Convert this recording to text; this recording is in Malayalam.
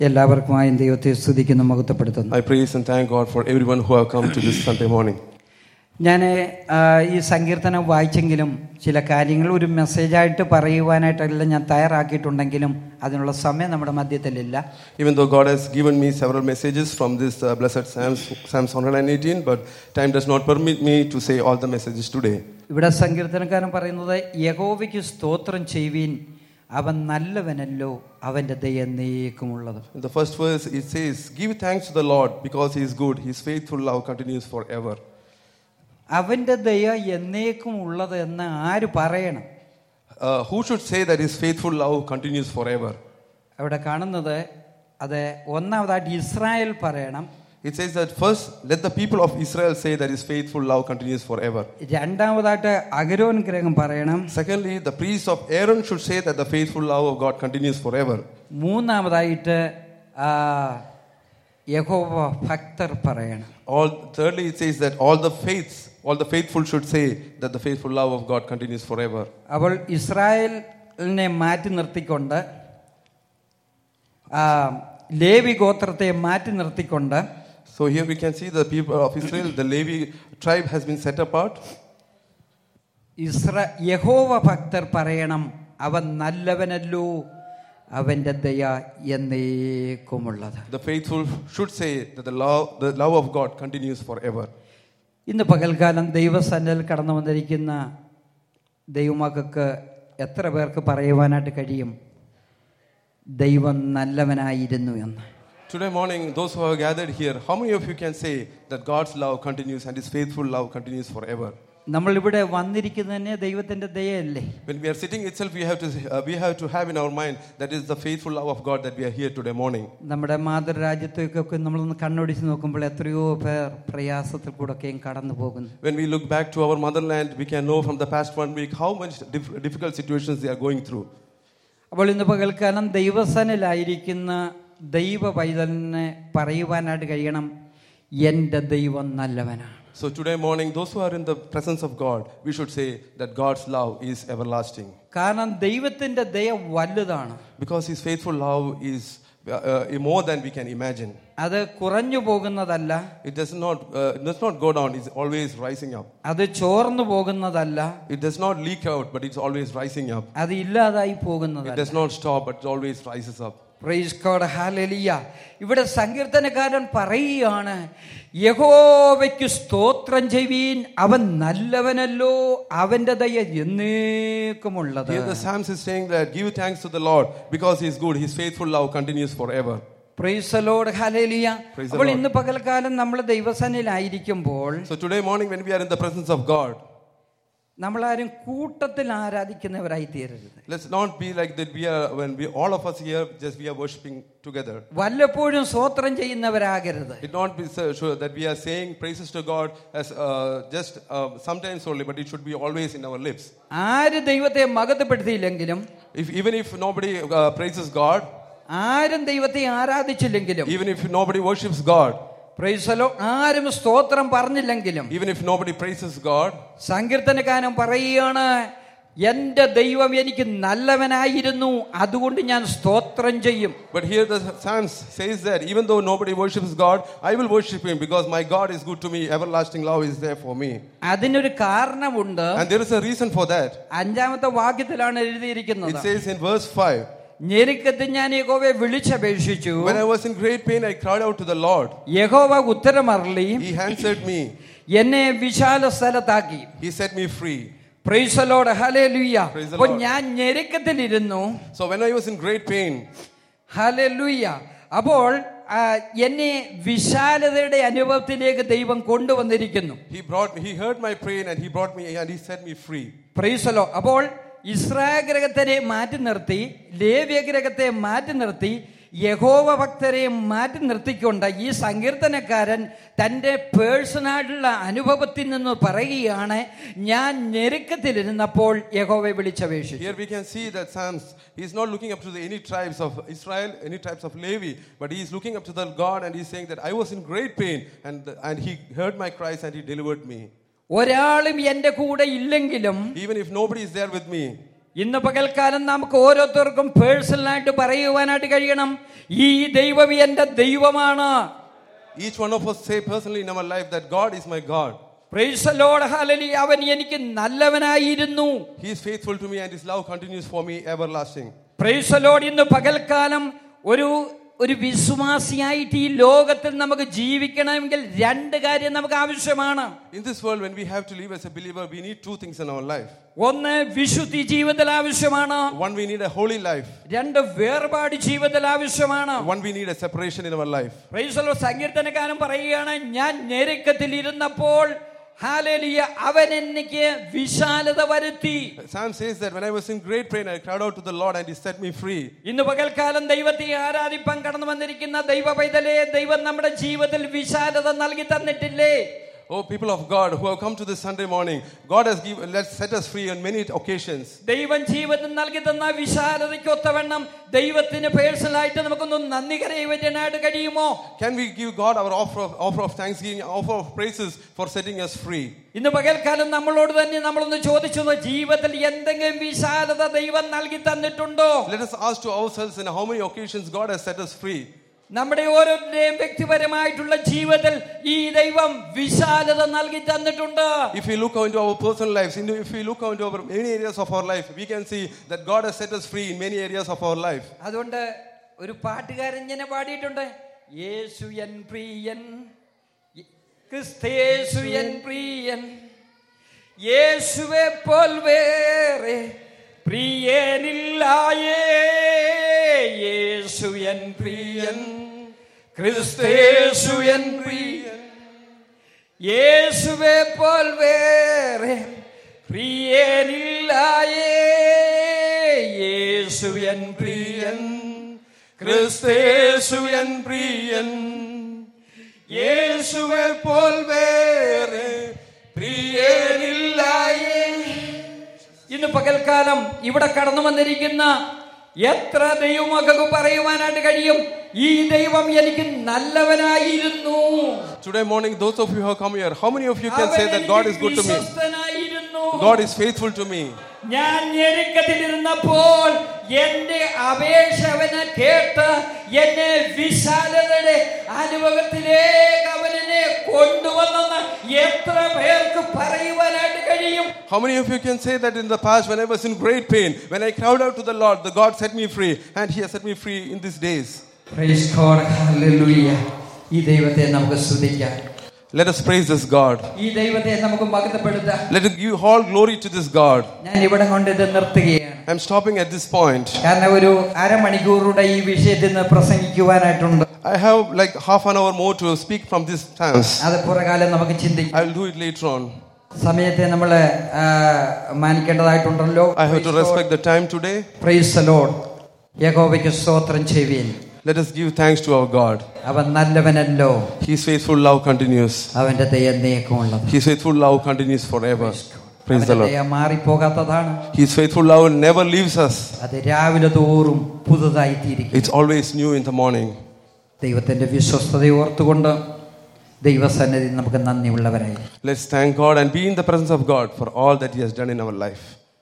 എല്ലാവർക്കുമായി ദൈവത്തെ സ്തുതിക്കുന്നു, മഹത്വപ്പെടുത്തുന്നു. I praise and thank God for everyone who have come to this Sunday morning. ഞാൻ ഈ സങ്കീർത്തനം വായിച്ചെങ്കിലും ചില കാര്യങ്ങൾ ഒരു മെസ്സേജായിട്ട് പറയുവാനായിട്ടല്ല ഞാൻ തയ്യാറാക്കിയിട്ടുണ്ടെങ്കിലും അതിനുള്ള സമയം നമ്മുടെ മധ്യത്തിലില്ല. Even though God has given me several messages from this blessed Psalms 118, but time does not permit me to say all the messages today. ഇവിടെ സങ്കീർത്തനക്കാരൻ പറയുന്നത് യഹോവയ്ക്ക് സ്തോത്രം ചെയ്യുവീൻ, അവൻ നല്ലവനല്ലോ, അവന്റെ ദയ എന്നേക്കുമുള്ളത്. In the first verse it says, "Give thanks to the Lord because he is good, his faithful love continues forever." അവന്റെ ദയ എന്നേക്കും ഉള്ളത് എന്ന് ആര് പറയണം? Who should say that his faithful love continues forever? അവിടെ കാണുന്നത് അത് ഒന്നാമതായിട്ട് ഇസ്രായേൽ പറയണം. It says that first let the people of Israel say that his faithful love continues forever. രണ്ടാമതായിട്ട് അഹരോൻ ഗ്രഹം പറയണം. Secondly, the priest of Aaron should say that the faithful love of God continues forever. മൂന്നാമതായിട്ട് യഹോവ ഭക്തർ പറയണം. Thirdly, it says that all the faithful should say that the faithful love of God continues forever. അപ്പോൾ ഇസ്രായേലിനെ മാറ്റി നിർത്തിക്കൊണ്ട് ലേവി ഗോത്രത്തെ മാറ്റി നിർത്തിക്കൊണ്ട് So here we can see the people of Israel, the Levi tribe has been set apart. യഹോവ ഭക്തർ പറയണം, അവൻ നല്ലവനല്ലോ, അവന്റെ ദയ എന്നേക്കുമുള്ളത്. The faithful should say that the love of God continues forever. ഇന്ന് പകൽക്കാലം ദൈവസന്നിധിയിൽ കടന്നു വന്നിരിക്കുന്ന ദൈവമക്കൾക്ക് എത്ര പേർക്ക് പറയുവാനായിട്ട് കഴിയും ദൈവം നല്ലവനായിരുന്നു എന്ന്? Today morning, those who have gathered here, how many of you can say that God's love continues and his faithful love continues forever? നമ്മൾ ഇവിടെ വന്നിരിക്കുന്നതന്നെ ദൈവത്തിന്റെ ദയയല്ലേ? When we are sitting itself, we have to have in our mind that is the faithful love of God that we are here today morning. നമ്മുടെ മാതൃരാജ്യത്തേക്കൊക്കെ നമ്മളൊന്ന് കണ്ണോടിച്ച് നോക്കുമ്പോൾ എത്രയോ പേർ പ്രയാസത്തിൽ കൂടെയൊക്കെയും കടന്നു പോകുന്നു. When we look back to our motherland, we can know from the past 1 week how much difficult situations they are going through. അപ്പോൾ ഇന്ന് പകൽക്കാലം ദൈവസന്നിധിയിലായിരിക്കുന്ന ദൈവ പൈതലിനെ പറയുവാനായിട്ട് കഴിയണം, എൻ്റെ ദൈവം നല്ലവനാണ്. So today morning, those who are in the presence of God, we should say that God's love is everlasting. കാരണം ദൈവത്തിന്റെ ദയ വലുതാണ്. Because his faithful love is more than we can imagine. അത് കുറഞ്ഞു പോകുന്നതല്ല. It does not go down, it's always rising up. അത് ചോർന്നു പോകുന്നതല്ല. It does not leak out, but it's always rising up. അത് ഇല്ലാതായി പോകുന്നതല്ല. It does not stop, but it always rises up. Praise God, hallelujah. ഇവിടെ സങ്കീർത്തനക്കാരൻ പറയുകയാണ്, യഹോവയ്ക്ക് സ്തോത്രം ചെയ്യുവീൻ, അവൻ നല്ലവനല്ലോ, അവന്റെ ദയ എന്നേക്കുമുള്ളത്. Here the Psalms is saying that give thanks to the Lord because he is good, his faithful love continues forever. Praise the Lord, hallelujah. അപ്പോൾ ഇന്ന് പകൽക്കാലം നമ്മൾ ദൈവസന്നിധിയിലായിരിക്കുമ്പോൾ, so today morning when we are in the presence of God, നമ്മളാരും കൂട്ടത്തിൽ ആരാധിക്കുന്നവരായി തീരരുത്. Let's not be like that. All of us here we are worshiping together. വല്ലപ്പോഴും സ്തോത്രം ചെയ്യുന്നവരാകരുത്. It not be sure that we are saying praises to God as just sometimes only, but it should be always in our lips. ആര് ദൈവത്തെ മഹത്വപ്പെടുത്തിയില്ലെങ്കിലും, even if nobody praises God, ആരും ദൈവത്തെ ആരാധിച്ചില്ലെങ്കിലും, even if nobody worships God, praise the Lord, ആരും സ്തോത്രം പറഞ്ഞില്ലെങ്കിലും, even if nobody praises God, സങ്കീർത്തനക്കാരൻ പറയുകയാണ്, എന്റെ ദൈവം എനിക്ക് നല്ലവനായിരുന്നു, അതുകൊണ്ട് ഞാൻ സ്തോത്രം ചെയ്യും. But here the Psalms says that even though nobody worships God, I will worship him because my God is good to me, everlasting love is there for me. അതിനൊരു കാരണമുണ്ട്. And there is a reason for that. അഞ്ചാമത്തെ വാക്യത്തിലാണ് എഴുതിയിരിക്കുന്നത്. It says in verse 5, ഞെരുക്കത്തിൽ ഞാൻ യഹോവയെ വിളിച്ചപേക്ഷിച്ചു, when I was in great pain I cried out to the Lord, യഹോവ ഉത്തരമരുളി, he answered me, എന്നെ വിശാല സ്ഥലത്താക്കി, he set me free. Praise the Lord, hallelujah. അപ്പോൾ ഞാൻ ഞെരുക്കത്തിലിരുന്നു, so when I was in great pain, hallelujah, അപ്പോൾ എന്നെ വിശാലതയുടെ അനുഭവത്തിലേക്ക് ദൈവം കൊണ്ടുവന്നിരിക്കുന്നു. he heard my pain and he brought me and he set me free. Praise the Lord. അപ്പോൾ ഇസ്രായേൽ ഗ്രഹത്തെ മാറ്റി നിർത്തി, ലേവ്യ ഗ്രഹത്തെ മാറ്റി നിർത്തി, യഹോവ ഭക്തരെ മാറ്റി നിർത്തിക്കൊണ്ട് ഈ സങ്കീർത്തനക്കാരൻ തൻ്റെ പേഴ്സണായിട്ടുള്ള അനുഭവത്തിൽ നിന്ന് പറയുകയാണ്, ഞാൻ ഞെരുക്കത്തിലിരുന്നപ്പോൾ യഹോവയെ വിളിച്ചപേക്ഷിച്ചു. Here we can see that Psalms, he is not looking up to any tribes of Israel, any tribes of Levi, but he is looking up to the God and he is saying that I was in great pain and he heard my cries and he delivered me. ഒരാളും എന്റെ കൂടെ ഇല്ലെങ്കിലും, even if nobody is there with me, ഇന്ന് പകൽക്കാലം നമുക്ക് ഓരോരുത്തർക്കും പേഴ്സണലായിട്ട് പറയുവാനായിട്ട് കഴിയണം, ഈ ദൈവം എന്റെ ദൈവമാണ്. Each one of us say personally in our life that God is my God. Praise the Lord, hallelujah. അവൻ എനിക്ക് നല്ലവനായിരുന്നു. He is faithful to me and his love continues for me everlasting. Praise the Lord. ഇന്ന് പകൽക്കാലം ഒരു വിശ്വാസിയായിട്ട് ഈ ലോകത്തിൽ നമുക്ക് ജീവിക്കണമെങ്കിൽ രണ്ട് കാര്യം നമുക്ക് ആവശ്യമാണ്. In this world, when we have to live as a believer, we need two things in our life. ഒന്ന് വിശുദ്ധി ജീവിതത്തിൽ ആവശ്യമാണ്. One, we need a holy life. രണ്ട് വേർപാട് ജീവിതത്തിൽ ആവശ്യമാണ്. One, we need a separation in our life. Praise the Lord. സങ്കീർത്തനക്കാരൻ പറയുകയാണ്, ഞാൻ ഞെരുക്കത്തിൽ ഇരുന്നപ്പോൾ ഹല്ലേലൂയ അവൻ എനിക്ക് വിശാലത വരുത്തി. Psalm says that when I was in great pain, I cried out to the Lord and he set me free. ഇന്ന് പകൽക്കാലം ദൈവത്തെ ആരാധിപ്പാൻ കടന്നു വന്നിരിക്കുന്ന ദൈവ പൈതലേ, ദൈവം നമ്മുടെ ജീവിതത്തിൽ വിശാലത നൽകി തന്നിട്ടില്ലേ? Oh, people of God who have come to this Sunday morning, God has set us free on many occasions. ദൈവം ജീവിതത്തിൽ നൽകി തന്ന വിശാലതയ്ക്കൊത്തവണ്ണം ദൈവത്തിന് പേഴ്സണലായിട്ട് നമുക്കൊന്ന് നന്ദി കരയുവാനായിട്ട് കഴിയുമോ? Can we give God our offer of thanksgiving, offer of praises for setting us free? ഇന്ന് പകൽക്കാലം നമ്മളോട് തന്നെ നമ്മളൊന്ന് ചോദിച്ചു, ജീവിതത്തിൽ എന്തെങ്കിലും വിശാലത ദൈവം നൽകി തന്നിട്ടുണ്ടോ? Let us ask to ourselves in how many occasions God has set us free. നമ്മുടെ ഓരോരുത്തരുടെയും വ്യക്തിപരമായിട്ടുള്ള ജീവിതത്തിൽ ഈ ദൈവം വിശാലത നൽകി തന്നിട്ടുണ്ട്. If we look into our personal lives, if we look into our many areas of our life, we can see that God has set us free in many areas of our life. അതുകൊണ്ട് ഒരു പാട്ടുകാരൻ ഇങ്ങനെ പാടിയിട്ടുണ്ട്, യേശു എൻ പ്രിയൻ, ക്രിസ്തേശു എൻ പ്രിയൻ, യേശുവെ പോൽ വേറെ പ്രിയനില്ലായേ, യേശു എൻ പ്രിയൻ, ക്രിസ്തേശു എൻ പ്രിയൻ, യേശുവെ പോൽ വേറെ പ്രിയനില്ലായേ, യേശു എൻ പ്രിയൻ, ക്രിസ്തേശു എൻ പ്രിയൻ, യേശുവെ പോൽ വേറെ പ്രിയനില്ലായേ. ഇന്ന് പകൽക്കാലം ഇവിടെ കടന്നു വന്നിരിക്കുന്ന എത്ര ദൈവമക്കൾക്ക് പറയുവാനായിട്ട് കഴിയും, ഈ ദൈവം എനിക്ക് നല്ലവനായിരുന്നു. Today morning, those of you who have come here, how many of you can say that God is good to me? God is faithful to me. ഞാൻ ഞെരുക്കത്തിലിരുന്നപ്പോൾ എന്റെ അപേക്ഷ അവന് കേട്ട് എന്നെ വിശാലതയുടെ അനുഭവത്തിലേക്ക് അവനെ കൊണ്ടുവന്നെന്ന് എത്ര പേർക്ക് പറയുവാനായിട്ട് കഴിയും? How many of you can say that in the past, when I was in great pain, when I cried out to the Lord, the God set me free, and He has set me free in these days? Praise God, hallelujah. ഈ ദൈവത്തെ നമുക്ക് സ്തുതിക്കാം. Let us praise this God. ഈ ദൈവത്തെ നമുക്ക് മഹത്വപ്പെടുത്താം. Let us give all glory to this God. ഞാൻ ഇവിടെ കൊണ്ട് ഇത് നിർത്തുകയാണ്. I am stopping at this point. കാരണം ഒരു അരമണിക്കൂറുടെ ഈ വിഷയത്തിൽ നിന്ന് പ്രസംഗിക്കുവാനായിട്ടുണ്ട്. I have like half an hour more to speak from this stance. അത് പുറകാലം നമുക്ക് ചിന്തിക്കാം. I will do it later on. സമയത്തെ നമ്മൾ മാനിക്കേണ്ടതായിട്ടുണ്ടല്ലോ. I have to respect the time today. Praise the Lord. യഹോവയ്ക്ക് സ്തോത്രം ചെയ്യുവിൻ. Let us give thanks to our God. അവൻ നല്ലവനല്ലോ. His faithful love continues. അവന്റെ ദയ എന്നേക്കുമുള്ളത്. His faithful love continues forever. Praise the Lord. ദയ മാറിപ്പോകാത്തതാണ്. His faithful love never leaves us. അത് രാവിലെ തോറും പുതുതായി തീരും. It's always new in the morning. ദൈവത്തിന്റെ വിശ്വസ്തതയെ ഓർത്തുകൊണ്ട് ദൈവസന്നിധി നമുക്ക് നന്ദിയുള്ളവരായി. Let's thank God and be in the presence of God for all that He has done in our life.